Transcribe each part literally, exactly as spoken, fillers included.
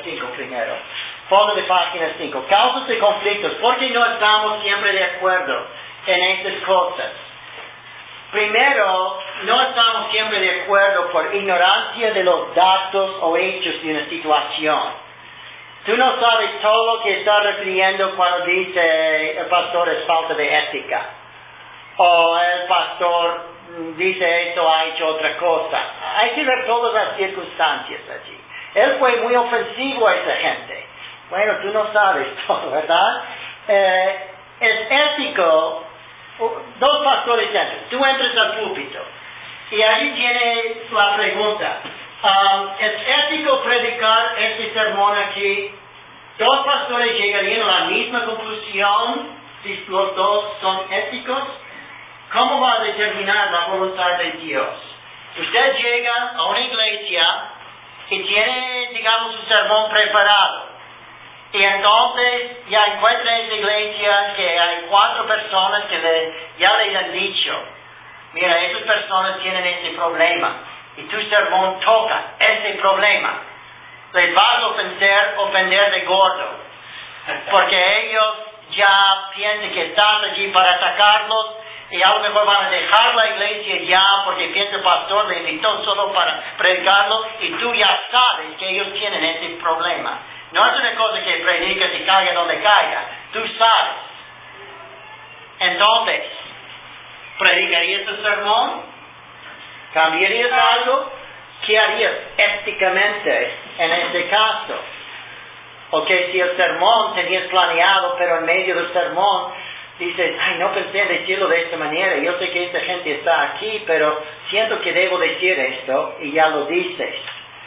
cinco primero. Fondo de página cinco. Causas de conflictos. ¿Por qué no estamos siempre de acuerdo en estas cosas? Primero, no estamos siempre de acuerdo por ignorancia de los datos o hechos de una situación. Tú no sabes todo lo que está refiriendo cuando dice el pastor es falta de ética. O el pastor dice esto, ha hecho otra cosa. Hay que ver todas las circunstancias allí. Él fue muy ofensivo a esa gente. Bueno, tú no sabes todo, ¿verdad? Eh, es ético. Dos pastores entran. Tú entras al púlpito. Y ahí tiene la pregunta. Um, ¿Es ético predicar este sermón aquí? ¿Dos pastores llegarían a la misma conclusión si los dos son éticos? ¿Cómo va a determinar la voluntad de Dios? Usted llega a una iglesia y tiene, digamos, su sermón preparado. Y entonces ya encuentra en esa iglesia que hay cuatro personas que le, ya le han dicho, mira, esas personas tienen ese problema. Y tu sermón toca ese problema. Les vas a ofender, ofender de gordo. Porque ellos ya piensan que estás allí para atacarlos. Y a lo mejor van a dejar la iglesia ya porque piensa el pastor le invitó solo para predicarlo. Y tú ya sabes que ellos tienen ese problema. No es una cosa que predicas y caiga donde caiga. Tú sabes. Entonces, ¿predicarías el sermón? ¿Cambiarías algo? ¿Qué harías éticamente en este caso? O que si el sermón tenías planeado, pero en medio del sermón dices, ay, no pensé en decirlo de esta manera, yo sé que esta gente está aquí, pero siento que debo decir esto, y ya lo dices.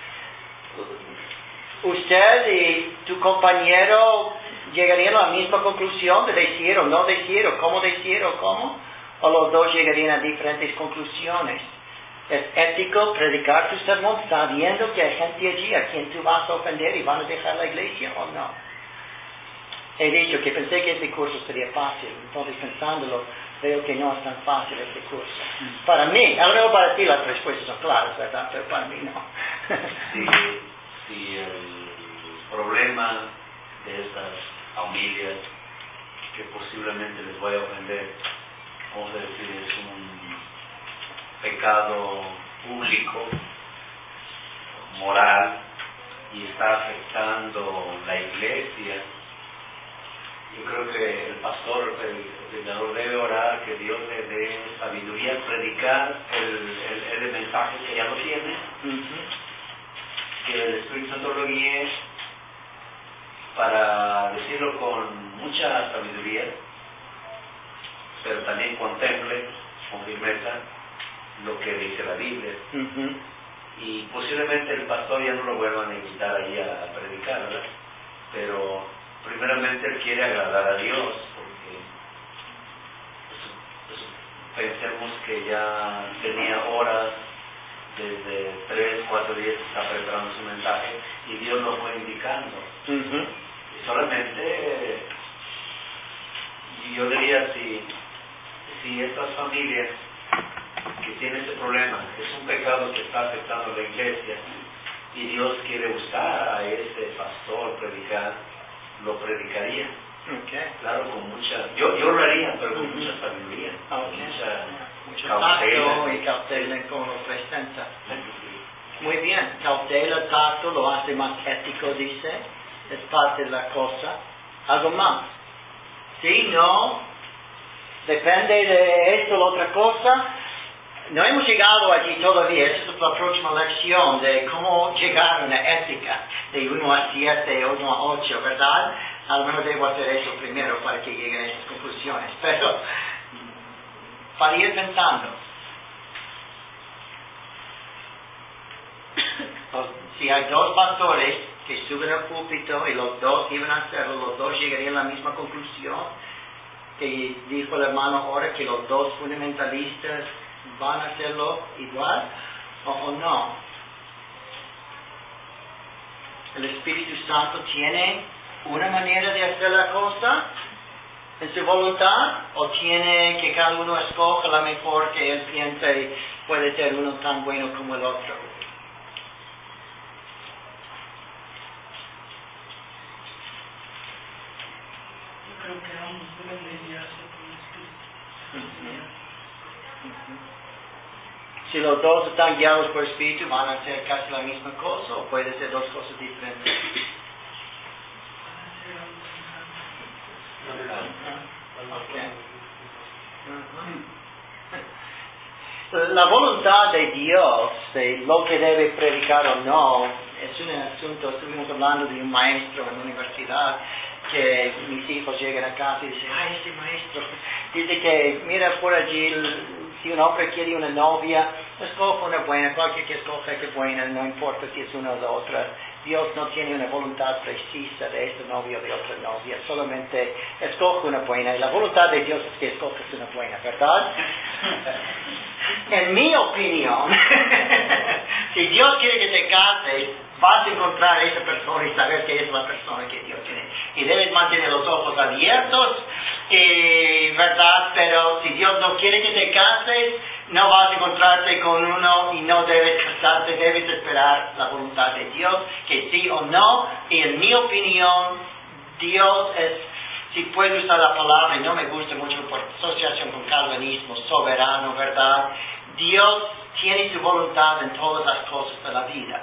Usted y tu compañero llegarían a la misma conclusión de decir o no decir, o cómo decir o cómo, o los dos llegarían a diferentes conclusiones. ¿Es ético predicar tu sermón sabiendo que hay gente allí a quien tú vas a ofender y van a dejar la iglesia o no? He dicho que pensé que este curso sería fácil, entonces pensándolo, veo que no es tan fácil este curso. Para mí, a lo mejor para ti las respuestas son claras, ¿verdad? Pero para mí no. Si, si el problema de estas familias, que posiblemente les voy a ofender, vamos a decir, es un pecado público, moral, y está afectando la iglesia, yo creo que el pastor, el predicador debe orar que Dios le dé sabiduría al predicar el, el, el mensaje que ya lo tiene, uh-huh. que el Espíritu Santo lo guíe para decirlo con mucha sabiduría, pero también contemple con firmeza lo que dice la Biblia. Uh-huh. Y posiblemente el pastor ya no lo vuelvan a invitar ahí a, a predicar, ¿verdad? Pero primeramente él quiere agradar a Dios, porque pues, pues, pensemos que ya tenía horas, desde tres, cuatro días que está preparando su mensaje, y Dios lo fue indicando. Uh-huh. Y solamente, y yo diría, si, si estas familias que tiene ese problema, es un pecado que está afectando a la iglesia y Dios quiere usar a este pastor predicar, lo predicaría. Okay. Claro, con mucha, yo, yo lo haría, pero con uh-huh. mucha sabiduría, okay. mucha, mucho tacto y cautela en cómo lo presenta. Muy bien, cautela, tacto, lo hace más ético, dice, es parte de la cosa. ¿Algo más? Sí, no, depende de esto, la otra cosa. No hemos llegado allí todavía, esa es la próxima lección de cómo llegar a una ética de uno a siete, uno a ocho, ¿verdad? A lo mejor debo hacer eso primero para que lleguen a esas conclusiones, pero para ir pensando. Si hay dos pastores que suben al púlpito y los dos iban a hacerlo, los dos llegarían a la misma conclusión que dijo el hermano ahora, que los dos fundamentalistas van a hacerlo igual o, o no. El Espíritu Santo tiene una manera de hacer la cosa en su voluntad, o tiene que cada uno escoja la mejor que él piensa y puede ser uno tan bueno como el otro. creo que ambos deben de guiarse por el Espíritu. Uh-huh. Uh-huh. Si los dos están guiados por el Espíritu, ¿van a hacer casi la misma cosa o puede ser dos cosas diferentes? Okay. Uh-huh. La voluntad de Dios, de lo que debe predicar o no, es un asunto. Estuvimos hablando de un maestro en la universidad que mis hijos llegan a casa y dicen, ay, este maestro dice que mira por allí, si un hombre quiere una novia, escoge una buena, cualquier que escoja que buena, no importa si es una o la otra. Dios no tiene una voluntad precisa de esta novia o de otra novia, solamente escoge una buena, y la voluntad de Dios es que escoges una buena, ¿verdad? En mi opinión, si Dios quiere que te cases, vas a encontrar a esa persona y saber que es la persona que Dios tiene. Y debes mantener los ojos abiertos, eh, ¿verdad? Pero si Dios no quiere que te cases, no vas a encontrarte con uno y no debes casarte, debes esperar la voluntad de Dios, que sí o no. Y en mi opinión, Dios es, si puedo usar la palabra, y no me gusta mucho por asociación con calvinismo, soberano, ¿verdad? Dios tiene su voluntad en todas las cosas de la vida.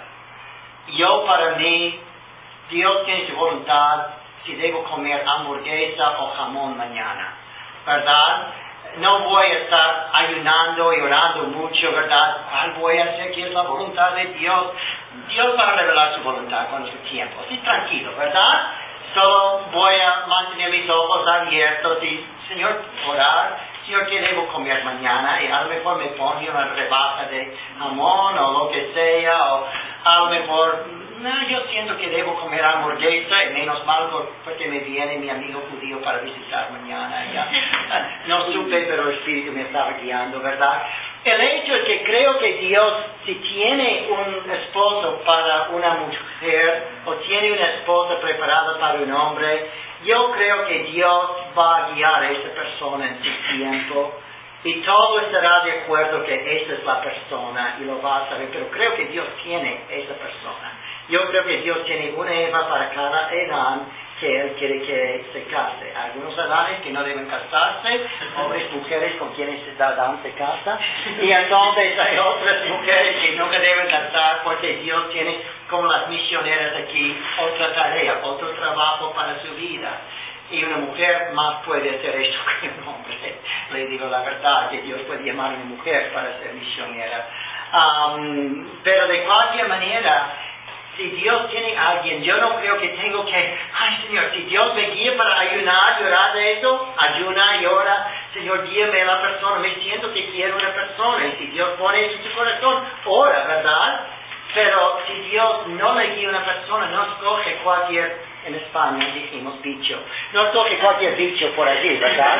Yo, para mí, Dios tiene su voluntad si debo comer hamburguesa o jamón mañana, ¿verdad? No voy a estar ayunando y orando mucho, ¿verdad? Ay, voy a hacer que es la voluntad de Dios. Dios va a revelar su voluntad con su tiempo. Así tranquilo, ¿verdad? Solo voy a mantener mis ojos abiertos y, Señor, orar. Señor, ¿qué debo comer mañana? Y a lo mejor me pone una rebaja de jamón o lo que sea, o a lo mejor, no, yo siento que debo comer hamburguesa, y menos mal porque me viene mi amigo judío para visitar mañana. Ya. No supe, pero el Espíritu me estaba guiando, ¿verdad? El hecho es que creo que Dios, si tiene un esposo para una mujer, o tiene una esposa preparada para un hombre, yo creo que Dios va a guiar a esa persona en su tiempo, y todo estará de acuerdo que esa es la persona, y lo va a saber, pero creo que Dios tiene esa persona. Yo creo que Dios tiene una Eva para cada Adán que Él quiere que se case. Algunos Adanes que no deben casarse, hombres, mujeres con quienes Adán se casa, y entonces hay otras mujeres que nunca deben casar porque Dios tiene, como las misioneras aquí, otra tarea, otro trabajo para su vida. Y una mujer más puede hacer esto que un hombre. Le digo la verdad, que Dios puede llamar a una mujer para ser misionera. Um, pero de cualquier manera, si Dios tiene a alguien, yo no creo que tengo que, ay Señor, si Dios me guía para ayunar y orar de eso, ayuna y ora, Señor, guíame a la persona, me siento que quiero una persona, y si Dios pone eso en su corazón, ora, ¿verdad? Pero si Dios no le guía a una persona, no escoge cualquier, en España dijimos bicho, no escoge cualquier bicho por allí, ¿verdad?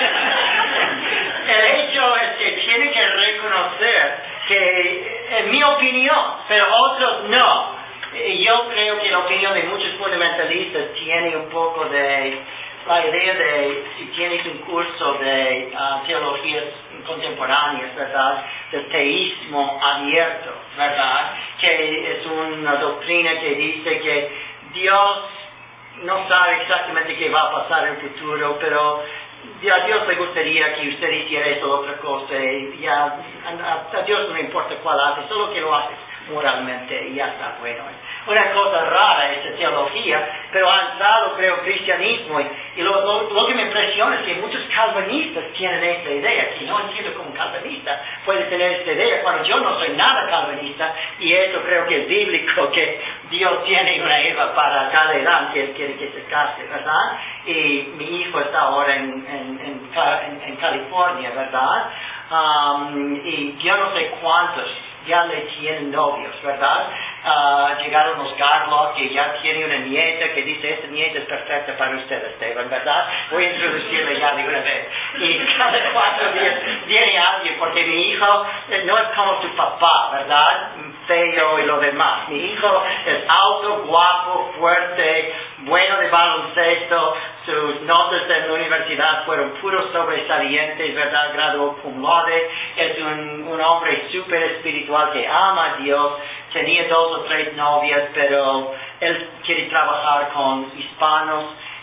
El hecho es que tiene que reconocer que, en mi opinión, pero otros no. Yo creo que la opinión de muchos fundamentalistas tiene un poco de la idea de, si tienes un curso de uh, teologías contemporáneas, ¿verdad?, del teísmo abierto, ¿verdad?, que es una doctrina que dice que Dios no sabe exactamente qué va a pasar en el futuro, pero a Dios le gustaría que usted hiciera eso o otra cosa, y ya a, a Dios no le importa cuál hace, solo que lo haces moralmente y ya está bueno. Una cosa rara esa teología, pero ha entrado, creo, el cristianismo, y, y lo, lo, lo que me impresiona es que muchos calvinistas tienen esta idea, que no entiendo cómo un calvinista puede tener esta idea cuando yo no soy nada calvinista, y eso creo que es bíblico, que Dios tiene una Eva para cada edad que Él quiere que se case, ¿verdad? Y mi hijo está ahora en, en, en, en, en California, ¿verdad? Um, y yo no sé cuántos ya le tienen novios, ¿verdad? Uh, llegaron los Garlock, que ya tiene una nieta que dice, esta nieta es perfecta para usted, Esteban, ¿verdad? Voy a introducirle ya de una vez. Y cada cuatro días viene alguien, porque mi hijo no es como su papá, ¿verdad? Feo y lo demás. Mi hijo es alto, guapo, fuerte, bueno de baloncesto, sus notas en la universidad fueron puros sobresalientes, ¿verdad? Graduó cum laude, es un, un hombre súper espiritual que ama a Dios, tenía dos o tres novias, pero él quiere trabajar con hispanos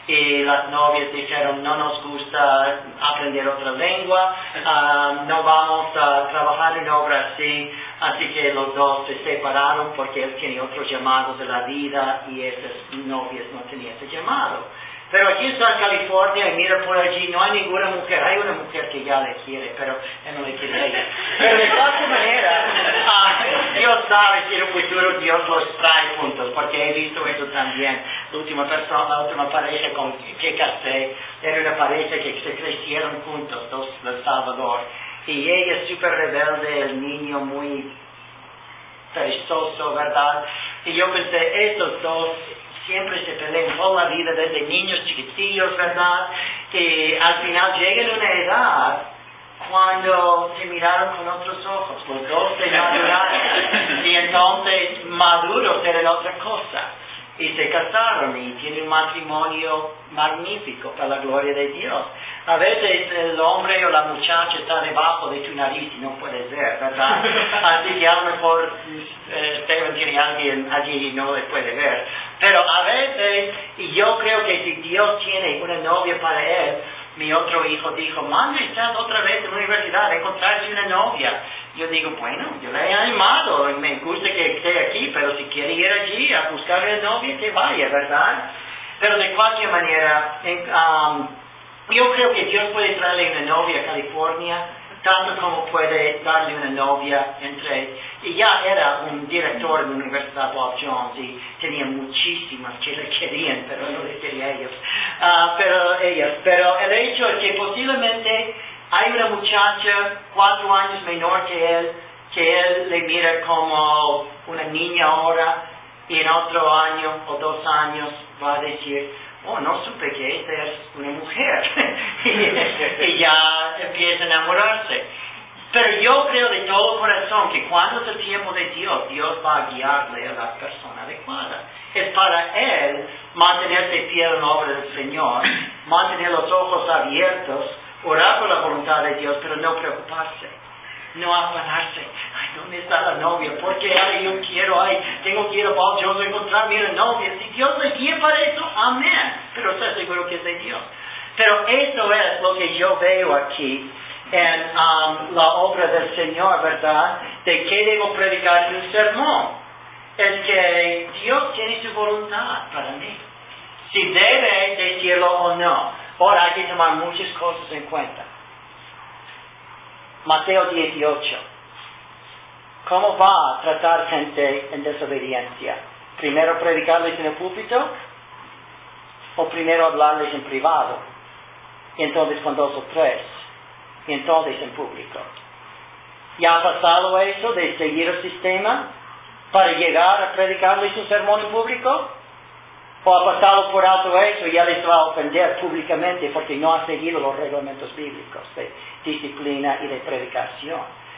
y las novias dijeron, no nos gusta aprender otra lengua, uh, no vamos a trabajar en obra así, así que los dos se separaron porque él tenía otros llamados de la vida y esas novias no tenían ese llamado. Pero aquí está California y mira por allí, no hay ninguna mujer, hay una mujer que ya le quiere, pero él no le quiere a ella. Pero de cualquier manera, uh, Dios sabe si en el futuro Dios los trae juntos, porque he visto eso también. La última persona, la última pareja con que casé, era una pareja que se crecieron juntos, dos del Salvador. Y ella es súper rebelde, el niño muy perezoso, ¿verdad? Y yo pensé, estos dos siempre se pelean toda la vida desde niños chiquitillos, ¿verdad? Que al final llegan a una edad cuando se miraron con otros ojos, los dos se maduraron y entonces maduros eran otra cosa y se casaron y tienen un matrimonio magnífico para la gloria de Dios. A veces el hombre o la muchacha está debajo de tu nariz y no puedes ver, ¿verdad? Así que a lo mejor eh, Esteban tiene a alguien allí y no le puede ver. Pero a veces, y yo creo que si Dios tiene una novia para él, mi otro hijo dijo, mami, estás otra vez en la universidad, encontrarse una novia. Yo digo, bueno, yo le he animado, me gusta que esté aquí, pero si quiere ir allí a buscar una novia, que vaya, ¿verdad? Pero de cualquier manera, en, um, yo creo que Dios puede traerle una novia a California, tanto como puede darle una novia entre... Y ya era un director de la Universidad Bob Jones y tenía muchísimas que le querían, pero no le quería a ellos. Uh, pero ellos. Pero el hecho es que posiblemente hay una muchacha cuatro años menor que él, que él le mira como una niña ahora, y en otro año o dos años va a decir, oh, no supe que esta es una mujer. Y ya empieza a enamorarse. Pero yo creo de todo corazón que cuando es el tiempo de Dios, Dios va a guiarle a la persona adecuada. Es para él mantenerse fiel en la obra del Señor, mantener los ojos abiertos, orar por la voluntad de Dios, pero no preocuparse, no afanarse. Ay, ¿dónde está la novia? Porque ay, yo quiero, ay, tengo que ir a Bob Jones a encontrarme una novia. Si Dios le guía para eso, amén. Pero estoy seguro que es de Dios. Pero eso es lo que yo veo aquí en um, la obra del Señor, ¿verdad? De qué debo predicar en un sermón. Es que Dios tiene su voluntad para mí. Si debe decirlo o no. Ahora hay que tomar muchas cosas en cuenta. Mateo dieciocho. ¿Cómo va a tratar gente en desobediencia? ¿Primero predicarles en el púlpito? ¿O primero hablarles en privado? Y entonces con dos o tres. Y entonces en público. ¿Ya ha pasado eso de seguir el sistema para llegar a predicarles un sermón en público? ¿O ha pasado por alto eso y ya les va a ofender públicamente porque no ha seguido los reglamentos bíblicos de disciplina y de predicación?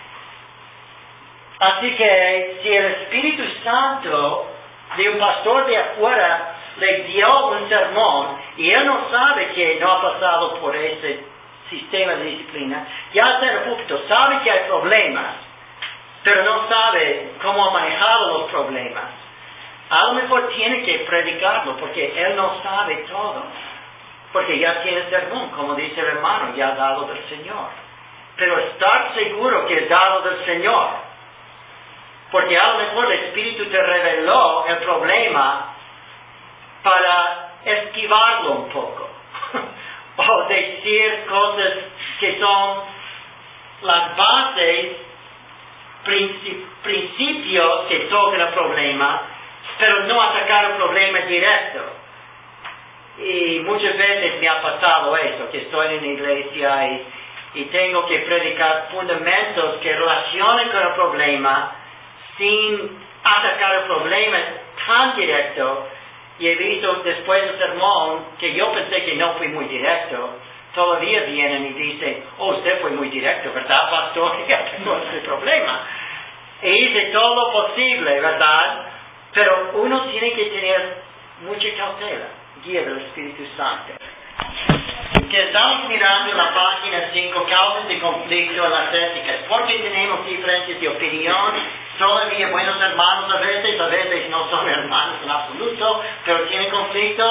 Así que si el Espíritu Santo de un pastor de afuera le dio un sermón y él no sabe que no ha pasado por ese sistema de disciplina, ya está en el púlpito, sabe que hay problemas, pero no sabe cómo ha manejado los problemas, a lo mejor tiene que predicarlo porque él no sabe todo, porque ya tiene sermón, como dice el hermano, ya dado del Señor. Pero estar seguro que es dado del Señor, porque a lo mejor el Espíritu te reveló el problema para esquivarlo un poco, o decir cosas que son las bases, principios que tocan el problema, pero no atacar el problema directo. Y muchas veces me ha pasado eso, que estoy en la iglesia y, y tengo que predicar fundamentos que relacionen con el problema sin atacar el problema tan directo. Y he visto después del sermón que yo pensé que no fui muy directo, todavía vienen y dicen, oh, usted fue muy directo, ¿verdad, pastor? Ya tengo ese problema. E hice todo lo posible, ¿verdad? Pero uno tiene que tener mucha cautela, guía del Espíritu Santo. Que estamos mirando en la página cinco, causas de conflicto en las éticas. Porque tenemos diferencias de opinión, todavía buenos hermanos a veces, a veces no son hermanos en absoluto, pero tienen conflictos.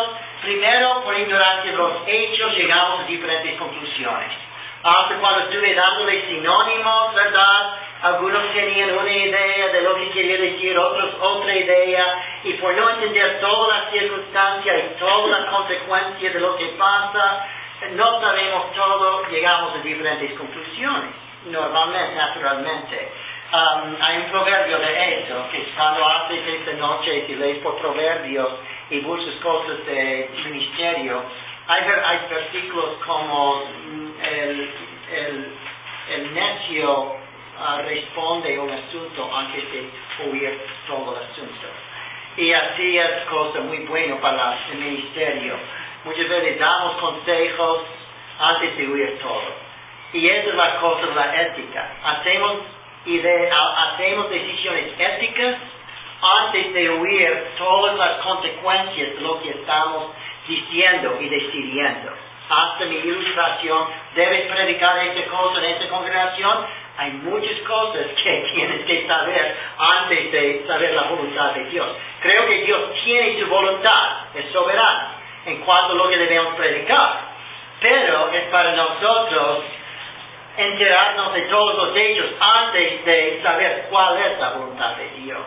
primero, por ignorancia de los hechos, llegamos a diferentes conclusiones. Hasta cuando estuve dándole sinónimos, ¿verdad? Algunos tenían una idea de lo que quería decir, otros otra idea, y por no entender todas las circunstancias y todas las consecuencias de lo que pasa, no sabemos todo, llegamos a diferentes conclusiones, normalmente, naturalmente. Um, hay un proverbio de eso, que cuando haces esta noche, si lees por proverbios y buscas cosas de ministerio, hay, hay versículos como el, el, el necio uh, responde un asunto antes de oír todo el asunto. Y así es cosa muy buena para el ministerio. Muchas veces damos consejos antes de oír todo. Y esa es la cosa de la ética. Hacemos, ide- hacemos decisiones éticas antes de oír todas las consecuencias de lo que estamos diciendo y decidiendo. Hasta mi ilustración, debes predicar esta cosa en esta congregación. Hay muchas cosas que tienes que saber antes de saber la voluntad de Dios. Creo que Dios tiene su voluntad, es soberano en cuanto a lo que debemos predicar. Pero es para nosotros enterarnos de todos los hechos antes de saber cuál es la voluntad de Dios.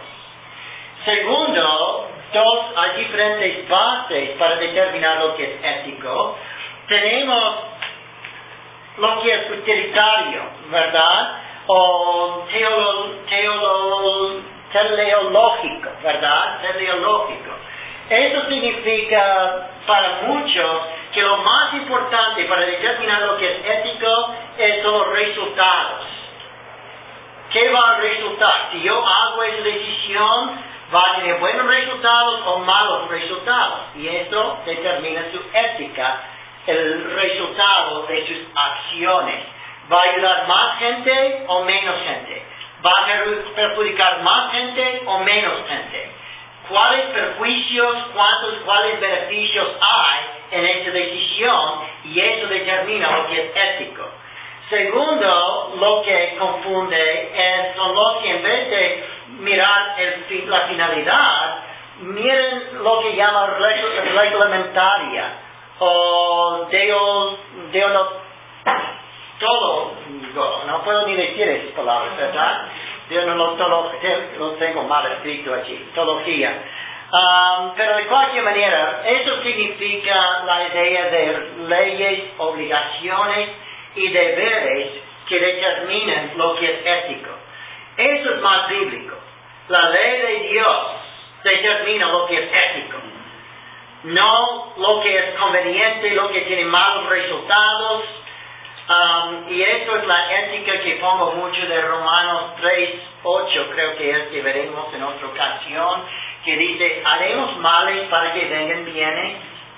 Segundo, dos, hay diferentes bases para determinar lo que es ético. Tenemos lo que es utilitario, ¿verdad? O teolo, teolo, teleológico, ¿verdad? Teleológico. Eso significa para muchos que lo más importante para determinar lo que es ético es son los resultados. ¿Qué va a resultar? Si yo hago esa decisión, va a tener buenos resultados o malos resultados. Y eso determina su ética, el resultado de sus acciones. ¿Va a ayudar más gente o menos gente? ¿Va a perjudicar más gente o menos gente? ¿Cuáles perjuicios, cuántos, cuáles beneficios hay en esta decisión? Y eso determina lo que es ético. Segundo, lo que confunde es, son los que en vez de mirar el, la finalidad, miren lo que llaman reglamentaria o deo, deo no, todo, no puedo ni decir esas palabras, ¿verdad? Yo no lo, todo, lo tengo mal escrito allí, teología. Um, pero de cualquier manera, eso significa la idea de leyes, obligaciones y deberes que determinan lo que es ético. Eso es más bíblico. La ley de Dios determina lo que es ético. No lo que es conveniente, lo que tiene malos resultados. Um, y eso es la ética que pongo mucho de Romanos tres, ocho, creo que es que veremos en otra ocasión, que dice, haremos males para que vengan bienes.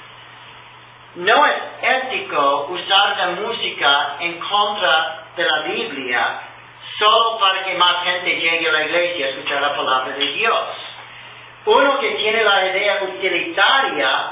No es ético usar la música en contra de la Biblia solo para que más gente llegue a la iglesia a escuchar la palabra de Dios. Uno que tiene la idea utilitaria,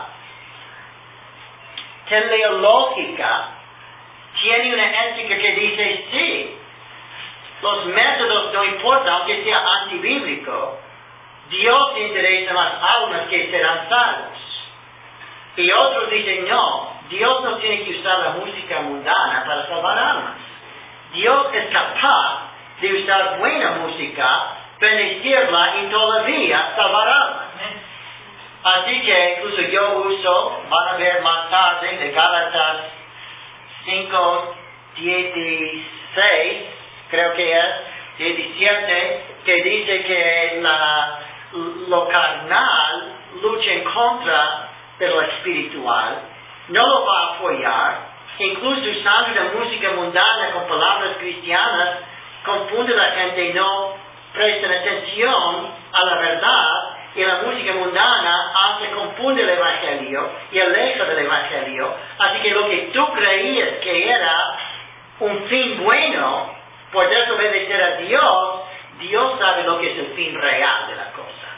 teleológica, tiene una ética que dice, sí, los métodos no importan, aunque sea antibíblico, Dios interesa más almas que serán salvos. Y otros dicen, no, Dios no tiene que usar la música mundana para salvar almas. Dios es capaz de usar buena música, bendecirla y todavía salvar almas. Así que incluso yo uso, van a ver más tarde, de Gálatas cinco, dieciséis, creo que es, diecisiete, que dice que la, lo carnal lucha en contra de lo espiritual, no lo va a apoyar, incluso usando la música mundana con palabras cristianas, confunde a la gente y no prestan atención a la verdad, y la música mundana hace confunde el Evangelio y aleja del Evangelio. Así que lo que tú creías que era un fin bueno, por desobedecer a Dios, Dios sabe lo que es el fin real de la cosa.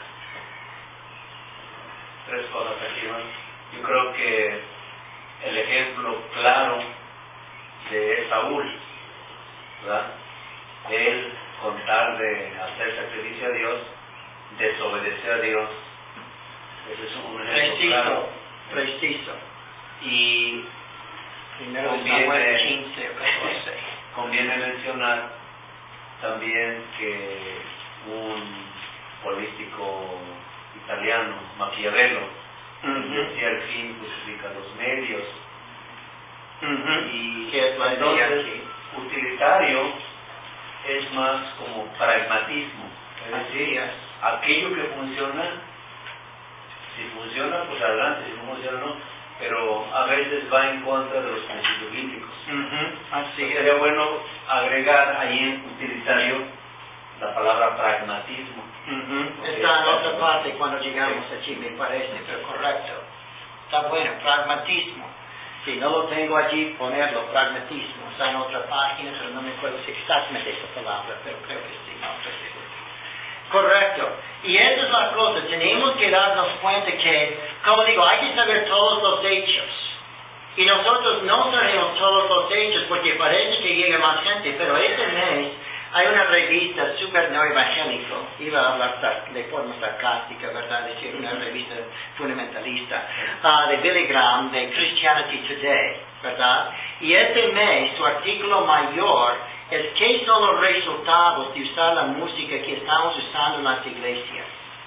Tres cosas aquí, ¿no? Yo creo que el ejemplo claro de Saúl, ¿verdad? Él, con tal de hacer sacrificio a Dios, desobedeció a Dios. Ese es un ejemplo claro. Preciso. Y Primero conviene, Samuel quince o catorce. conviene mencionar también que un político italiano, Maquiavelo, Uh-huh. decía el fin justifica los medios. Uh-huh. Y ¿Qué es la idea entonces aquí? utilitario es más como pragmatismo, es decir, Así es. aquello que funciona, si funciona pues adelante, si no funciona no, pero a veces va en contra de los principios bíblicos. Uh-huh. Así Entonces, es. sería bueno agregar ahí en utilitario la palabra pragmatismo. Uh-huh. Está en otra parte cuando llegamos allí, me parece, pero correcto. Está bueno, pragmatismo. Si no lo tengo allí, ponerlo, pragmatismo. Está en otra página, pero no me acuerdo si exactamente esa palabra, pero creo que sí, no estoy seguro. Correcto. Y esa es la cosa, tenemos que darnos cuenta que, como digo, hay que saber todos los hechos. Y nosotros no sabemos todos los hechos porque parece que llega más gente, pero este mes hay una revista super no evangélico, iba a hablar de forma sarcástica, ¿verdad? Decir una revista fundamentalista, uh, de Billy Graham, de Christianity Today, ¿verdad? Y este mes su artículo mayor es qué son los resultados de usar la música que estamos usando en las iglesias.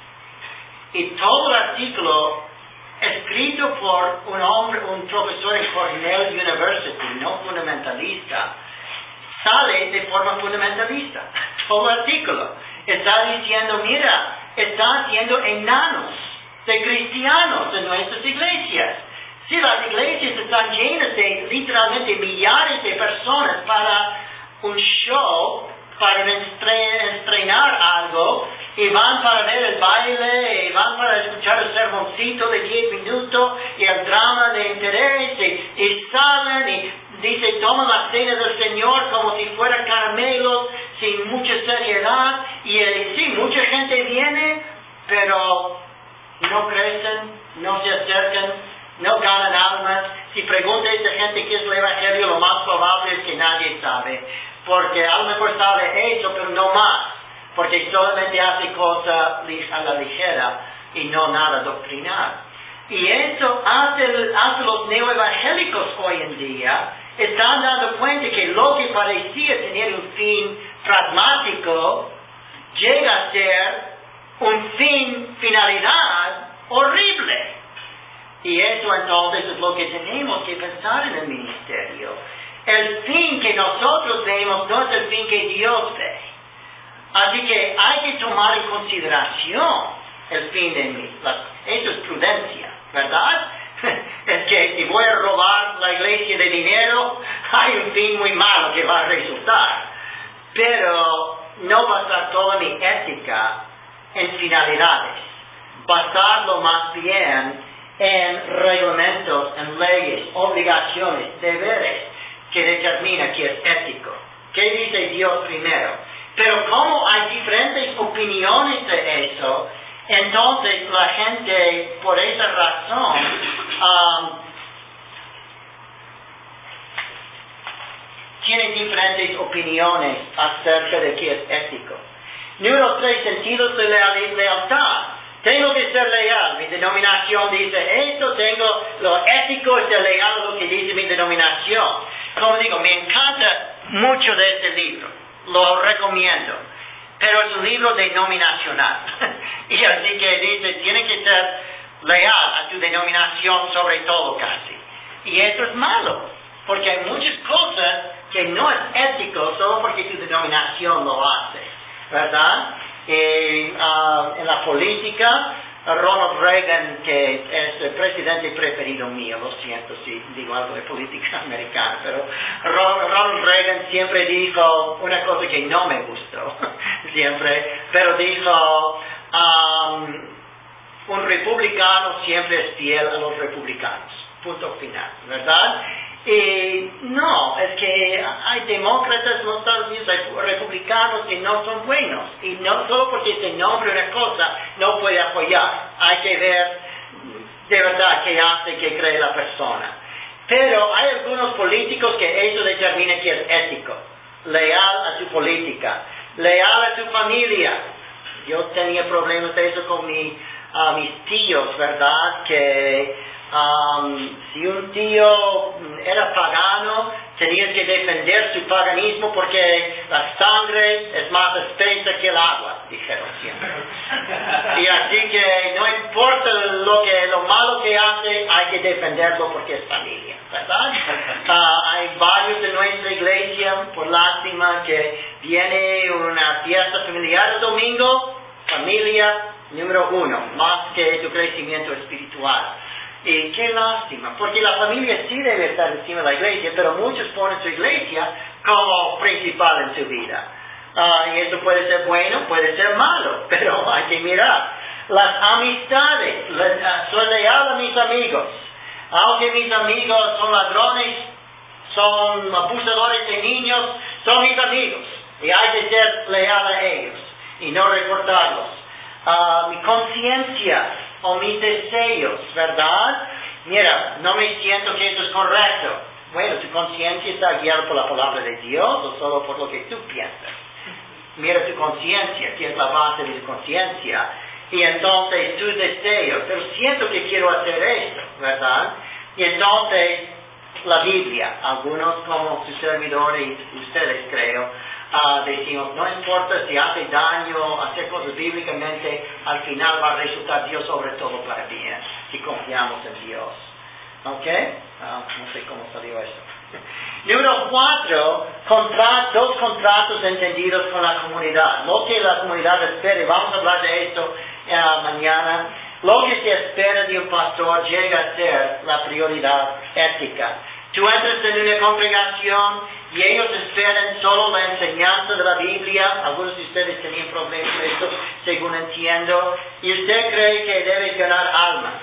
Y todo el artículo escrito por un hombre, un profesor en Cornell University, no fundamentalista, sale de forma fundamentalista. Todo el artículo está diciendo, mira, está haciendo enanos de cristianos en nuestras iglesias. Si las iglesias están llenas de literalmente millares de personas para un show, para estrenar algo, y van para ver el baile, y van para escuchar el sermoncito de diez minutos, y el drama de interés, y, y salen, y dice, toman la cena del Señor como si fuera caramelos, sin mucha seriedad, y eh, sí, mucha gente viene, pero no crecen, no se acercan, no ganan almas. Si pregunta a esa gente qué es el Evangelio, lo más probable es que nadie sabe, porque a lo mejor sabe eso, pero no más, porque solamente hace cosas a la ligera y no nada doctrinal. Y eso hace, hace los neoevangélicos hoy en día, están dando cuenta que lo que parecía tener un fin pragmático, llega a ser un fin, finalidad horrible. Y eso entonces es lo que tenemos que pensar en el ministerio. El fin que nosotros vemos no es el fin que Dios ve. Así que hay que tomar en consideración el fin de mí. Eso es prudencia, ¿verdad? Es que si voy a robar la iglesia de dinero, hay un fin muy malo que va a resultar. Pero no basar toda mi ética en finalidades. Basarlo más bien en reglamentos, en leyes, obligaciones, deberes, que determina qué es ético. ¿Qué dice Dios primero? Pero como hay diferentes opiniones de eso, entonces la gente, por esa razón, um, tiene diferentes opiniones acerca de qué es ético. Número tres, sentidos de leal- lealtad. Tengo que ser leal. Mi denominación dice esto, tengo lo ético es leal a lo que dice mi denominación. Como digo, me encanta mucho de este libro. Lo recomiendo. Pero es un libro denominacional. Y así que dice, tiene que ser leal a tu denominación sobre todo casi. Y eso es malo. Porque hay muchas cosas que no es ético solo porque tu denominación lo hace. ¿Verdad? Y, uh, en la política, Ronald Reagan, que es el presidente preferido mío, lo siento si digo algo de política americana, pero Ronald Reagan siempre dijo una cosa que no me gustó, siempre, pero dijo, um, un republicano siempre es fiel a los republicanos, punto final, ¿verdad? Y no, es que hay demócratas en los Estados Unidos, hay republicanos que no son buenos. Y no solo porque se nombra una cosa, no puede apoyar. Hay que ver de verdad qué hace, qué cree la persona. Pero hay algunos políticos que eso determina que es ético. Leal a tu política, leal a tu familia. Yo tenía problemas de eso con mi, uh, mis tíos, ¿verdad? Que Um, si un tío era pagano, tenías que defender su paganismo porque la sangre es más espesa que el agua, dijeron siempre. Y así que no importa lo que lo malo que hace, hay que defenderlo porque es familia, ¿verdad? Uh, hay varios de nuestra iglesia, por lástima, que viene una fiesta familiar el domingo, familia número uno, más que tu crecimiento espiritual. Y qué lástima, porque la familia sí debe estar encima de la iglesia, pero muchos ponen su iglesia como principal en su vida. Uh, y eso puede ser bueno, puede ser malo, pero hay que mirar. Las amistades, le, uh, soy leal a mis amigos. Aunque mis amigos son ladrones, son abusadores de niños, son mis amigos. Y hay que ser leal a ellos y no recortarlos. Uh, mi conciencia o mis deseos, ¿verdad? Mira, no me siento que eso es correcto. Bueno, tu conciencia está guiada por la palabra de Dios o solo por lo que tú piensas. Mira tu conciencia, que es la base de tu conciencia. Y entonces tus deseos, pero siento que quiero hacer esto, ¿verdad? Y entonces la Biblia, algunos como su servidor y ustedes creo, Uh, decimos, no importa si hace daño, hacer cosas bíblicamente, al final va a resultar Dios sobre todo para bien, si confiamos en Dios. ¿Ok? Uh, no sé cómo salió eso. Número cuatro, contra, dos contratos entendidos con la comunidad. Lo que la comunidad espera, y vamos a hablar de esto uh, mañana, lo que se espera de un pastor llega a ser la prioridad ética. Tú entras en una congregación y ellos esperan solo la enseñanza de la Biblia. Algunos de ustedes tenían problemas con esto, según entiendo. Y usted cree que debe ganar almas.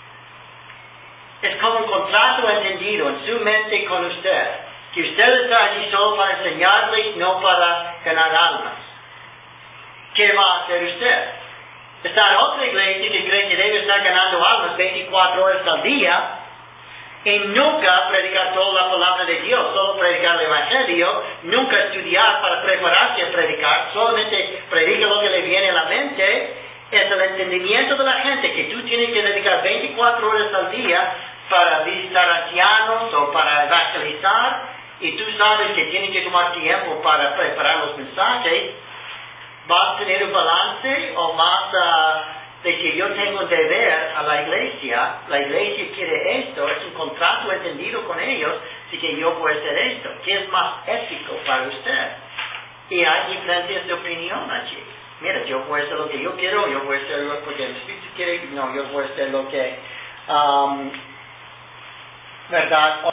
Es como un contrato entendido en su mente con usted. Que usted está allí solo para enseñarles, no para ganar almas. ¿Qué va a hacer usted? Está en otra iglesia que cree que debe estar ganando almas veinticuatro horas al día. Y nunca predicar toda la palabra de Dios, solo predicar el Evangelio, nunca estudiar para prepararse a predicar, solamente predica lo que le viene a la mente, es el entendimiento de la gente que tú tienes que dedicar veinticuatro horas al día para visitar ancianos o para evangelizar, y tú sabes que tienes que tomar tiempo para preparar los mensajes. ¿Vas a tener un balance o vas a... de que yo tengo un deber a la iglesia, la iglesia quiere esto, es un contrato entendido con ellos, así que yo voy a hacer esto? ¿Qué es más ético para usted? Y hay diferencias de opinión allí. Mira, yo voy a hacer lo que yo quiero, yo voy a hacer lo que el Espíritu quiere, no, yo voy a hacer lo que, um, ¿verdad?